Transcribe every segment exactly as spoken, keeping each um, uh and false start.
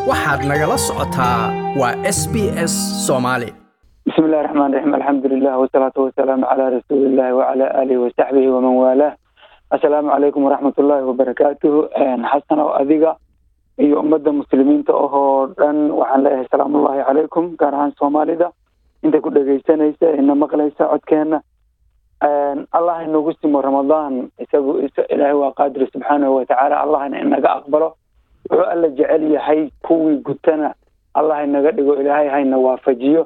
waxaad nagala socotaa waa S B S Soomaali. بسم الله الرحمن الرحيم الحمد لله والصلاة والسلام على رسول الله وعلى آله وصحبه ومن والاه. السلام عليكم ورحمة الله وبركاته. حسن وأذيقة iyo ummadda muslimiinta oo dhan waxaan leeyahay salaamu Allahi calaykum gaar ahaan Soomaalida inta ku dhageysanaysa ina maqlaysa codkeena aan Allah inagu simo Ramadaan isagu Ilaahay waa qaadir subhanahu wa ta'ala Allahna inaga aqbalo wuxuu alla jecel yahay kuwii gutana Allah inaga dhigo Ilaahay hayna waafajiyo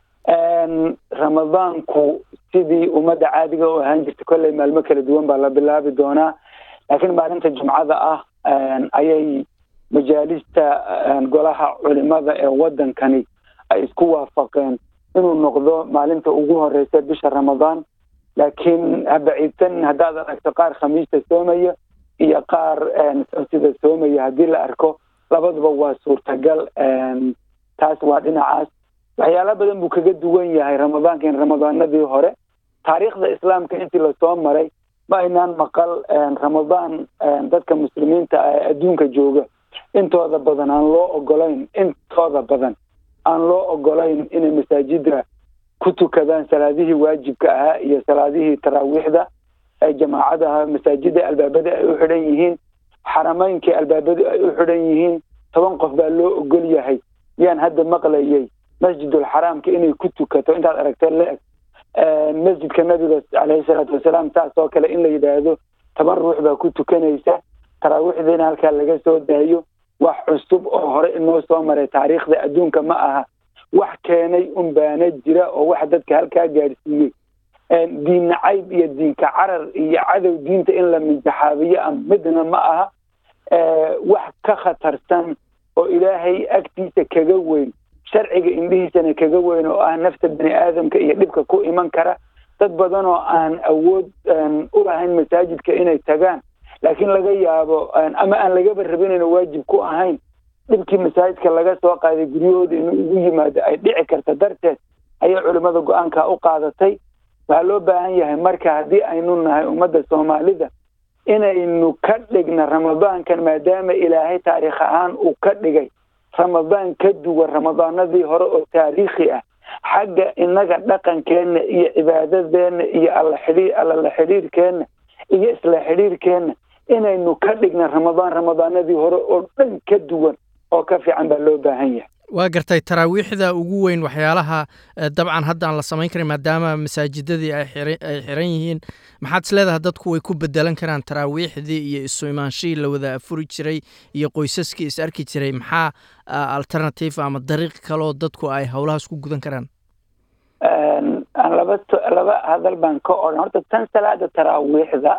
aan Ramadaanku sidii ummadda caadiga oo ahaan jirtay kulay maalmo kala duwan baa la bilaabi doonaa laakiin maalinta Jumcada ah ayay majaalista golaha culimada ee wadankani ay isku waafaqeen inuu noqdo maalinta ugu horeysa bisha Ramadaan laakiin habaciitan hadaad aragto qaar khamiista soomaya iyo qaar sida soomaya hadii la arko labaduba waa suurtagal taas waa dhinacaas waxyaalo badan buu kaga duwan yahay Ramadaanka in Ramadaanadii hore taariikhda islaamka intii la soo maray ma aynaan maqal Ramadaan dadka muslimiinta ee adduunka jooga intooda badan aan loo ogolayn intooda badan aan loo ogolayn inay masaajidda ku tukadaan salaadihii waajibka ah iyo salaadihii taraawiixda ay jamaacadaha masaajidda albaabada ay u xidhan yihiin xarameynka albaabada ay u xidhan yihiin toban qof baa loo ogol yahay yaan hadda maqlayay masjidul xaraamka inay ku tukato intaad aragtay leeg masjidka nabiga calayhi salaatu wasalaam taasoo kale in la yidhaahdo toban ruux baa ku tukanaysa taraawiixdina halkaa laga soo daayo wax cusub oo hore inoo soo maray taariikhda adduunka ma aha wax keenay un baana jira oo wax dadka halkaa gaarsiiyey diin nacayb iyo diinka carar iyo cadow diinta in la minjaxaabiyo ama midna ma aha wax ka khatarsan oo ilaahay agtiisa kaga weyn sharciga indhihiisana kaga weyn oo ah nafta bani aadamka iyo dhibka ku iman kara dad badan oo aan awood u lahayn masaajidka inay tagaan laakiin laga yaabo ama aan laga barabinayno waajib ku ahayn dhibkii masaajidka laga soo qaaday guryahooda inuu ugu yimaado ay dhici karta darteed ayay culimada go'aanka u qaadatay waxaa loo baahan yahay marka haddii aynu nahay ummadda Soomaalida inaynu ka dhigna Ramadaankan maadaama Ilaahay taariikh ahaan uu ka dhigay Ramadaan ka duwan Ramadaanadii hore oo taariikhi ah xagga inaga dhaqankeena iyo cibaadadeena iyo alla xiriir alla xiriirkeena iyo isla xiriirkeena inaynu ka dhigna Ramadaan Ramadaanadii hore oo dhan ka duwan oo ka fiican baa loo baahan yahay waa gartay taraawiixda ugu weyn waxyaalaha dabcan hadda aan la samayn karin maadaama masaajidadii ay xiran yihiin maxaad isleedahay dadku way ku bedelan karaan taraawiixdii iyo isu imaanshihii la wada afuri jiray iyo qoysaskii is arki jiray maxaa alternative ama dariiq kaloo dadku ay howlahaas ku gudan karaan aan laba laba hadal baan ka odhan horta tan salaada taraawiixda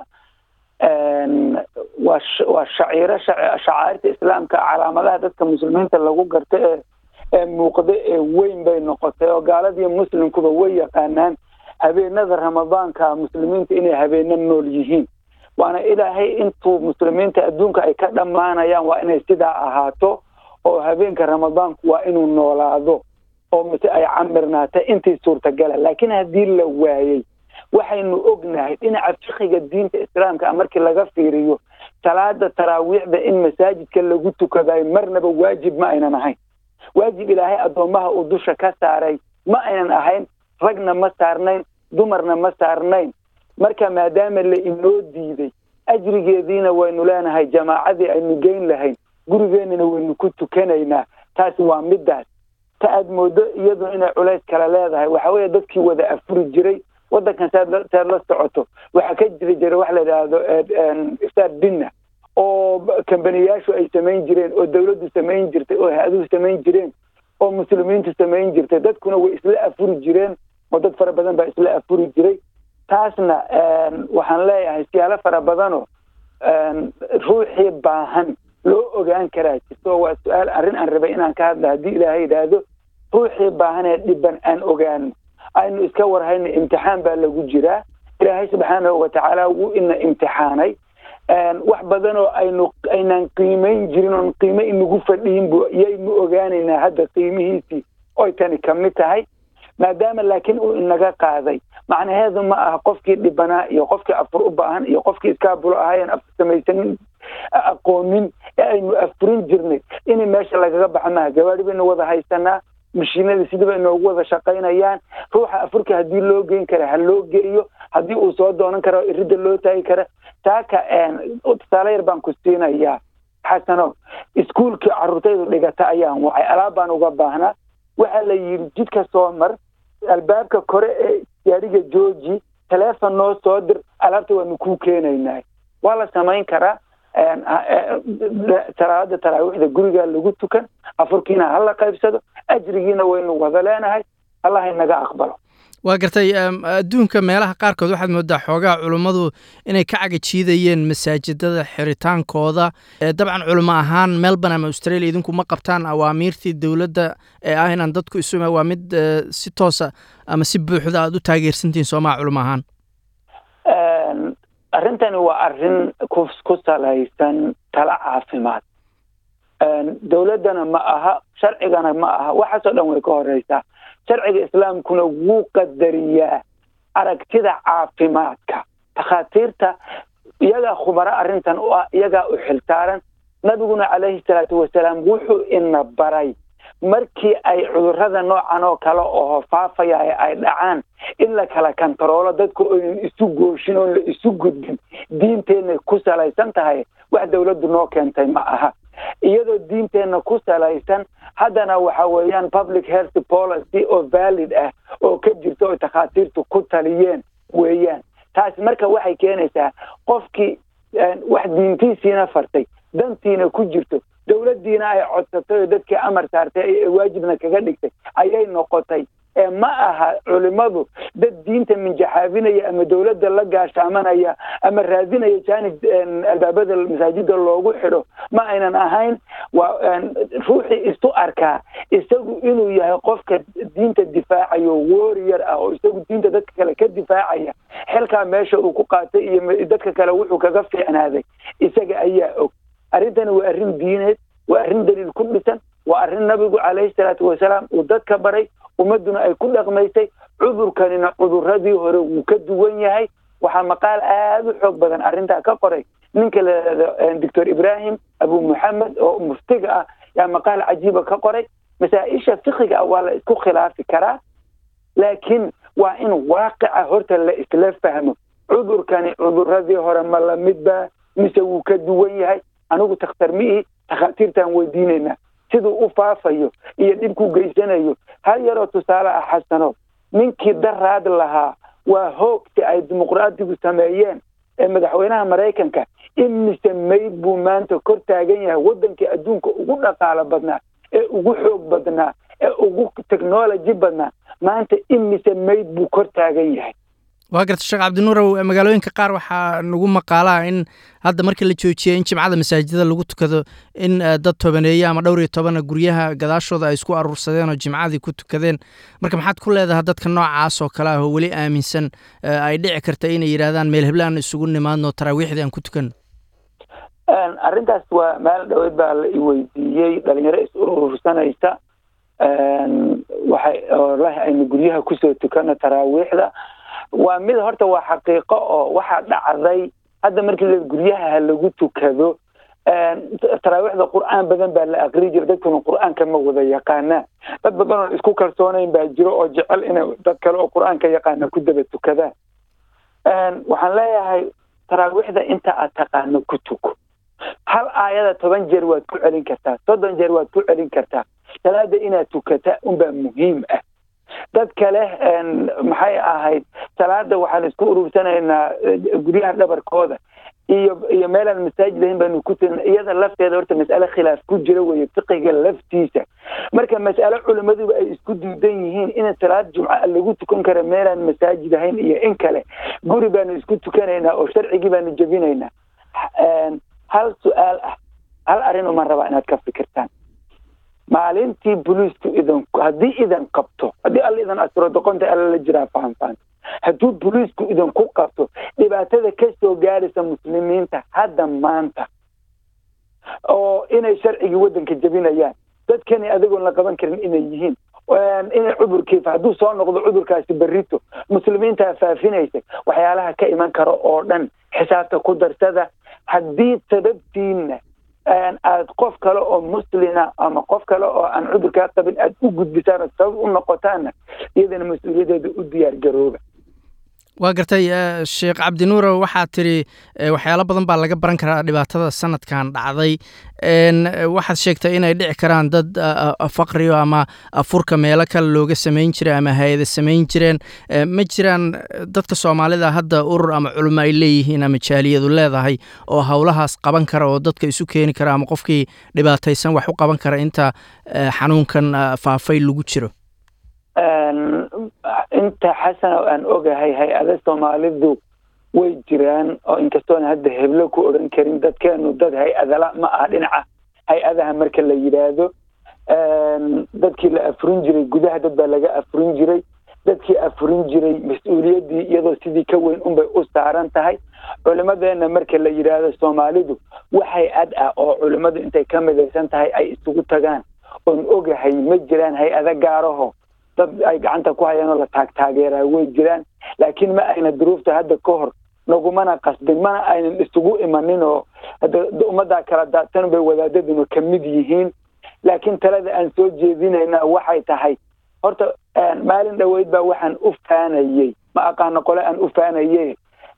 waa waa shaciiro shacairta islaamka calaamadaha dadka muslimiinta lagu garto ee ee muuqda ee weyn bay noqotay oo gaaladii muslimkuba way yaqaanaan habeenada Ramadaanka muslimiinta inay habeena nool yihiin waana ilaahay intuu muslimiinta adduunka ay ka dhamaanayaan waa inay sidaa ahaato oo habeenka Ramadaanku waa inuu noolaado oo mase ay camirnaata intii suurtagal laakiin hadii la waayay waxaynu ognahay dhinaca fiqiga diinta islaamka markii laga fiiriyo salaada taraawiixda in masaajidka lagu tukaday marnaba waajib ma aynan ahayn waajib ilaahay adoomaha uu dusha ka saaray ma aynan ahayn ragna ma saarnayn dumarna ma saarnayn marka maadaama la inoo diiday ajrigeediina waynu leenahay jamaacadii aynu geyn lahayn gurigeenina waynu ku tukanaynaa taasi waa midaas ta aad moodo iyadoo inay culays kala leedahay waxa weeye dadkii wada afuri jiray wadankan saad la socoto waxa ka jiri jiray wax la yiraahdo iftaar dinna oo kambaniyashu ay sameyn jireen oo dawladdu sameyn jirtay oo hay'aduhu sameyn jireen oo muslimiintu sameyn jirtay dadkuna way isla afuri jireen oo dad fara badan baa isla afuri jiray taasna waxaan leeyahay siyaalo fara badan oo ruuxii baahan loo ogaan karaa jirto waa su'aal arrin aan rabay inaan ka hadlo haddii Ilaahay yiraahdo ruuxii baahan ee dhiban aan ogaan aynu iska warhayna imtixaan baa lagu jiraa Ilaahay subhanahu wa ta'ala wuu ina imtixaanay wax badan oo aynu aynaan qiimeyn jirin oo qiime inagu fadhiin buu yaynu ogaanaynaa hadda qiimihiisii oo tani kamid tahay maadaama laakiin uu inaga qaaday macnaheedu ma aha qofkii dhibanaa iyo qofkii afur u baahan iyo qofkii iska bulo ahayn af samaysan aqoonin ee aynu afurin jirnay in meesha lagaga baxa maaha. gawaadhi baynu wada haysanaa, mashiinada sidaba inoogu wada shaqaynayaan. ruuxa afurka haddii loo geyn kara ha loo geeyo, haddii uu soo doonan karo irida loo taagi kara. taaka tusaale yar baan ku siinayaa xasano. iskuulkii carruurtaydu dhigata ayaan wacay, alaab baan uga baahnaa. waxaa la yidhi jidka soo mar, albaabka kore ee gaadhiga jooji, taleefon noo soo dir, alaabta waanu kuu keenaynaa. waa la samayn karaa. salaada taraawiixda gurigaa lagu tukan, afurkiina hala qaybsado, ajrigiina waynu wada leenahay. allah inaga aqbalo. waa gartay. adduunka meelaha qaarkood waxaad moodaa xoogaa culummadu inay ka cagajiidayeen masaajidada xiritaankooda. dabcan culimo ahaan melbourne ama australia idinku ma qabtaan awaamiirtii dowladda ee ah inaan dadku isu waa mid si toosa ama si buuxda aada u taageersantihiin soomaa culimo ahaan? arrintani waa arrin ku ku salaysan tala caafimaad. dowladdana ma aha, sharcigana ma aha, waxaasoo dhan way ka horeysaa. sharciga islaamkuna wuu qadariyaa aragtida caafimaadka. takhaatiirta iyagaa khubaro arrintan u ah, iyagaa u xilsaaran. nabiguna calayhi salaatu wasalaam wuxuu ina baray markii ay cudurrada noocan oo kale oo faafaya ay dhacaan in la kala kantaroolo, dadku oynan isu gooshin oon la isu gudbin. diinteenna ku salaysan tahay, wax dowladdu noo keentay ma aha. iyadoo diinteenna ku salaysan haddana waxa weeyaan public health policy oo valid ah oo ka jirta oo takhaatiirtu ku taliyeen weeyaan. taasi marka waxay keenaysaa qofkii wax diintiisiina fartay, dantiina ku jirto, dowladdiina ay codsatay oo dadkii amar saartay ay waajibna kaga dhigtay ayay noqotay. ee ma aha culimadu dad diinta minjaxaabinaya ama dowladda la gaashaamanaya ama raadinaya jaanib albaabada masaajida loogu xidho ma aynan ahayn. waa ruuxii isu arkaa isagu inuu yahay qofka diinta difaacayo warrior ah oo isagu diinta dadka kale ka difaacaya, xilkaa meesha uu ku qaatay iyo dadka kale wuxuu kaga fiicnaaday isaga ayaa og. arrintani waa arrin diineed, waa arrin daliil ku dhisan, waa arrin nabigu calayhi salaatu wasalaam uu dadka baray, ummaduna ay ku dhaqmaysay. cudurkanina cudurradii hore wuu ka duwan yahay. waxaa maqaal aada u xoog badan arrintaa ka qoray ninka la yidhaahdo doctor ibrahim abu muxamed oo muftiga ah, yaa maqaal cajiiba ka qoray. masaa-isha fiqiga ah waa la isku khilaafi karaa, laakiin waa in waaqica horta la isla fahmo. cudurkani cudurradii hore ma la midba mise wuu ka duwan yahay? anigu takhtar miihi, takhaatiirtaan weydiinaynaa siduu u faafayo iyo dhibkuu geysanayo. hal yaroo tusaale ah xasano, ninkii daraad lahaa waa hoogti ay dimuqraadigu sameeyeen ee madaxweynaha maraykanka, imise mayd buu maanta kor taagan yahay waddankii adduunka ugu dhaqaalo badnaa ee ugu xoog badnaa ee ugu technology badnaa. maanta imise mayd buu kor taagan yahay. waa garta sheekh cabdinuurow, magaalooyinka qaar waxaa nagu maqaalaa in hadda markii la joojiyay in jimcada masaajidada lagu tukado in dad tobaneeye ama dhowr iyo tobana guryaha gadaashooda ay isku aruursadeen oo jimcadii ku tukadeen. marka maxaad ku leedahay dadka noocaas oo kale ah oo weli aaminsan ay dhici karta inay yidhaahdaan meel heble aan isugu nimaadno taraawiixdii aan ku tukan? arrintaas waa meel dhaweyd baa la iweydiiyey dhalinyaro is urursanaysa waxay olahi aynu guryaha kusoo tukano taraawiixda. waa mid horta waa xaqiiqo oo waxaa dhacday hadda markii la guryaha lagu tukado. taraawiixda qur'aan badan baa la aqri jira, dadkuna qur'aanka ma wada yaqaanaa. dad badan oo isku kalsoonayn baa jiro oo jecel inay dad kale oo qur'aanka yaqaana ku daba tukadaan. waxaan leeyahay taraawiixda inta aad taqaano ku tuko. hal aayada toban jeer waad ku celin kartaa, soddon jeer waad ku celin kartaa. salaada inaad tukata unbaa muhiim ah. dad kale maxay ahayd salaada waxaan isku urursanaynaa guryaha dhabarkooda iyo iyo meelaan masaajid ahayn baanu ku tagna. iyada lafteeda horta mas'ale khilaaf ku jira weeye fiqiga laftiisa. marka mas'ale culimaduba ay isku diidan yihiin in salaad jumca lagu tukan karo meelaan masaajid ahayn iyo in kale, guri baanu isku tukanaynaa oo sharcigii baanu jebinaynaa. hal su-aal ah, hal arrin umaan rabaa inaad ka fikirtaan. maalintii booliisku idan haddii idan qabto, haddii alla idan asro doqonta alla la jiraa fahanfaan, hadduu booliisku idan ku qabto dhibaatada ka soo gaaraysa muslimiinta hadda maanta oo inay sharcigii waddanka jebinayaan, dadkani adigoon la qaban karin inay yihiin, inay cudurkiifa hadduu soo noqdo cudurkaasi berrito muslimiintaa faafinaysa, waxyaalaha ka iman karo oo dhan xisaabta ku darsada. haddii sababtiina aad qof kale oo muslina ama qof kale oo aan cudurkaa qabin aad u gudbisaan oo sabab u noqotaanna iyadana mas-uuliyadeeda u diyaar garooba. waa gartay sheekh cabdinuur waxaad tidhi waxyaalo badan baa laga baran karaa dhibaatada sanadkan dhacday waxaad sheegtay inay dhici karaan dad faqriyo ama afurka meelo kale looga samayn jiray ama hay-ada samayn jireen ma jiraan dadka soomaalida hadda urur ama culimo ay leeyihiin ama jaaliyadu leedahay oo howlahaas qaban kara oo dadka isu keeni kara ama qofkii dhibaataysan wax u qaban kara inta xanuunkan faafay lagu jiro? inta xasan oo aan ogahay hay-ada soomaalidu way jiraan oo inkastoona hadda heblo ku odhan karin dadkeenu dad hay-adala ma aha dhinaca hay-adaha marka la yidhaahdo dadkii la afurin jiray gudaha dad baa laga afurin jiray dadkii afurin jiray mas-uuliyaddii iyadoo sidii ka weyn unbay u saaran tahay. culimadeena marka la yidhaahdo soomaalidu wax hay-ad ah oo culimadu intay ka midaysan tahay ay isugu tagaan oon ogahay ma jiraan. hay-ada gaaraho dad ay gacanta ku hayaan oo la taag taageeraa way jiraan, laakiin ma ayna duruufta hadda ka hor nagumana qasbin, mana aynan isugu imanin oo ummaddaa kala daadsan bay wadaadaduna ka mid yihiin. laakiin talada aan soo jeedinayna waxay tahay horta maalin dhoweyd baa waxaan u faanayey ma aqaano qole aan u faanayey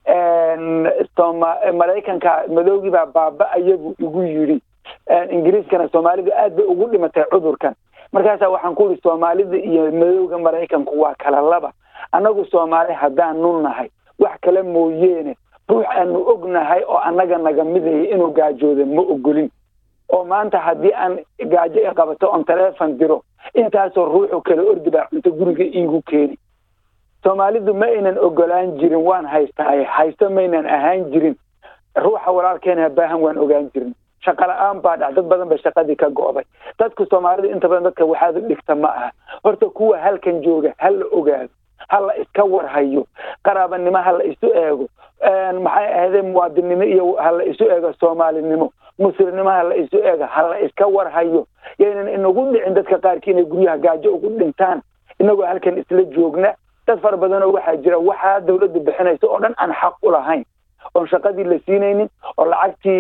maraykanka madowgii baa baaba ayagu igu yidhi ingiriiskana soomaalidu aad bay ugu dhimatay cudurkan. markaasaa waxaan ku uri soomaalida iyo madowga maraykanku waa kala laba. annagu soomaali haddaanu nahay wax kale mooyeene ruux aanu ognahay oo annaga naga midaya inuu gaajooda ma ogolin. oo maanta haddii aan gaajo i qabato oon taleefon diro intaasoo ruuxu kala ordi baa cunto guriga iigu keeni. soomaalidu ma aynan ogolaan jirin waan haystaay haysto maynan ahaan jirin. ruuxa walaalkeena baahan waan ogaan jirin. shaqa la-aan baa dhac, dad badan ba shaqadii ka go'day. dadku soomaalida inta badan dadka waxaad u dhigta ma aha. horta kuwa halkan jooga ha la ogaado, ha la iska warhayo, qaraabanimo ha la isu eego, maxay ahaydee muwaadinnimo iyo ha la isu eego, soomaalinimo muslimnimo ha la isu eego, ha la iska warhayo. yaynan inagu dhicin dadka qaarkii inay guryaha gaajo ugu dhintaan inagoo halkan isla joogna. dad fara badanoo waxaa jira waxaa dawladdu bixinaysa oo dhan aan xaq u lahayn, oon shaqadii la siinaynin, oo lacagtii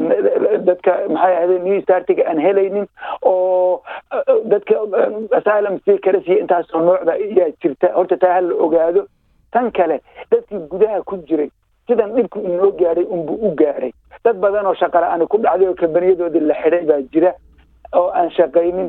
dadka maxay ahaydee new startiga aan helaynin, oo dadka asylum seekers iyo intaasoo noocda ayaa jirta. horta taa ha la ogaado. tan kale dadkii gudaha ku jiray sidan dhibku inoo gaadhay unbuu u gaadhay. dad badan oo shaqa la-aan ku dhacday oo kambaniyadooda la xidhay baa jira oo aan shaqaynin.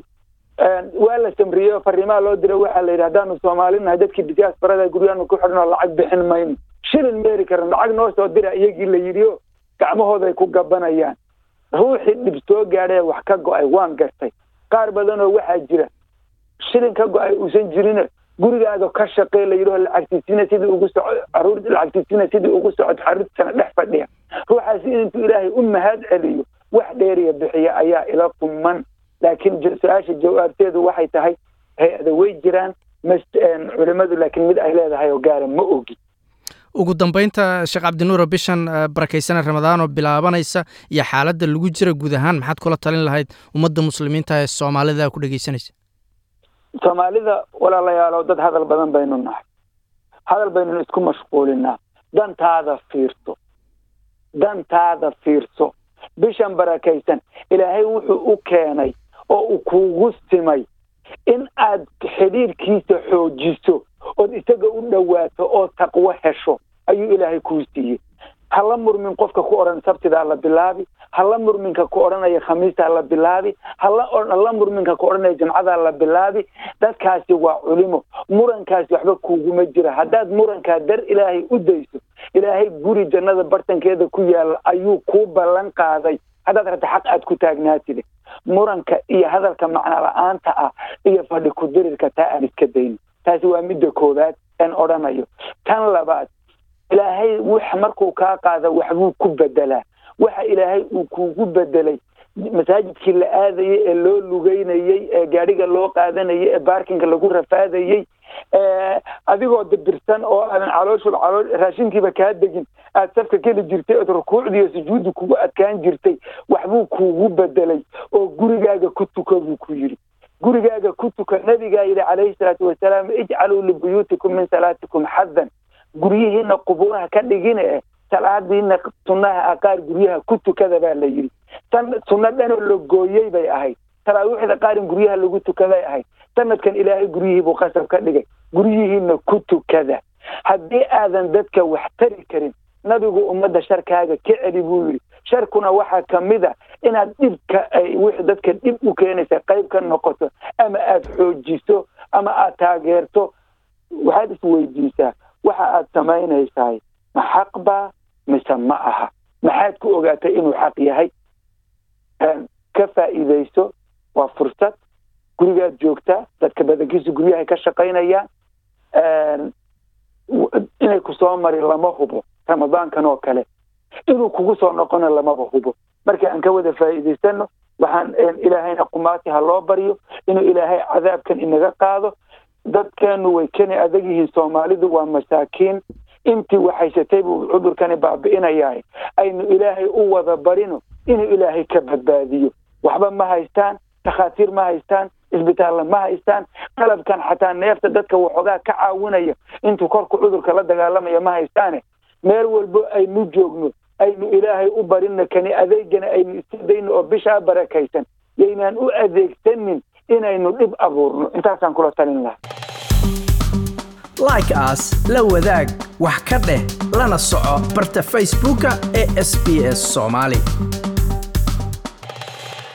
waa la samriyey fariimaha loo diray waxaa la yidhi haddaanu soomaalinahay dadkii diaasbarada guryaanu ku xidhan oo lacag bixin mayno, shilin meeri karan, lacag noo soo dira iyagii la yidhi oo gacmahooda ay ku gabanayaan. ruuxii dhib soo gaadhay wax ka go-ay waan gartay. qaar badanoo waxaa jira shilin ka go-ay uusan jirin gurigaaga ka shaqey la yidhi lacagtiisina sidii ugu socod caruur lacagtiisina sidii ugu socod xaruurtana dhex fadhiya. ruuxaasi intuu ilaahay u mahad celiyo wax dheeriya bixiya ayaa ila kuman. laakiin su-aasha jawaabteedu waxay tahay hay-ada way jiraan culimadu, laakiin mid ay leedahay oo gaara ma ogi. ugu dambeynta sheekh cabdinuur, bishan barakaysan ramadaan oo bilaabanaysa iyo xaaladda lagu jira guud ahaan maxaad kula talin lahayd ummadda muslimiinta ee soomaalida ku dhegeysanaysa? soomaalida walaalayaalow dad hadal badan baynu nahay, hadal baynu isku mashquulinaa. dantaada fiirso, dantaada fiirso. bishan barakaysan ilaahay wuxuu u keenay oo uu kuugu simay in aad xidhiirkiisa xoojiso ood isaga u dhowaato oo taqwo hesho ayuu ilaahay kuu siiyey. hala murmin qofka ku odhan sabtidaa la bilaabi, hala murminka ku odhanaya khamiistaa la bilaabi, hala murminka ku odhanaya jimcadaa la bilaabi. dadkaasi waa culimo, murankaasi waxba kuuguma jira. haddaad murankaa dar ilaahay u dayso, ilaahay guri jannada bartankeeda ku yaala ayuu kuu ballan qaaday haddaad rabta xaq aad ku taagnaatide. muranka iyo hadalka macno la-aanta ah iyo fadhi ku dirirka taa aan iska dayno. taasi waa midda koowaad aan odhanayo. tan labaad, ilaahay wax markuu kaa qaada waxbuu ku bedelaa. waxa ilaahay uu kuugu bedelay masaajidkii la aadayey ee loo lugeynayey ee gaadhiga loo qaadanayay ee baarkinka lagu rafaadayey adigoo dabirsan oo aadan calooshu calool raashinkiiba kaa degin aad safka keli jirtay ood rukuucdii iyo sujuuddi kugu adkaan jirtay waxbuu kuugu bedelay oo gurigaaga ku tuka buu ku yidhi. gurigaaga ku tuka. nabigaa yidhi calayhi salaatu wasalaam ijcaluu libuyuutikum min salaatikum xaddan. guryihiina qubuuraha ka dhigine salaadiina sunnaha qaar guryaha ku tukada baa la yidhi tan sunna dhanoo la gooyey bay ahayd taraawiixda qaarin guryaha lagu tukaday ahayd sanadkan ilaahay guryihii buu qasab ka dhigay guryihiina ku tukada haddii aadan dadka wax tari karin nabigu ummadda sharkaaga ka celi buu yidhi sharkuna waxaa ka mid a inaad dhibka ay wixii dadka dhib u keenaysa qayb ka noqoto ama aad xoojiso ama aad taageerto waxaad isweydiisaa waxa aad samaynaysaay ma xaq baa mise ma aha maxaad ku ogaatay inuu xaq yahay ka faa'iidayso waa fursad gurigaad joogtaa dadka badankiisa guryahay ka shaqaynayaan inay ku soo mari lama hubo ramadaankan oo kale inuu kugu soo noqona lamaba hubo marka aan ka wada faa'iidaysano waxaan ilaahayna qumaati ha loo baryo inuu ilaahay cadaabkan inaga qaado dadkeenu way keni adag yihiin soomaalidu waa masaakiin intii waxaysatay buu cudurkani baabi'inayaa aynu ilaahay u wada barino inuu ilaahay ka badbaadiyo waxba ma haystaan takhaatiir ma haystaan isbitaalla ma haystaan qalabkan xataa neefta dadka waxoogaa ka caawinaya intuu korku cudurka la dagaalamaya ma haystaane meel walbo aynu joogno aynu ilaahay u barino kani adeegana aynu isidayno oo bishaa barakaysan yaynaan u adeegsanin inaynu dhib abuurno intaasaan kula talin lahaa like as la wadaag wax ka dheh lana soco barta facebooka ee S B S Somali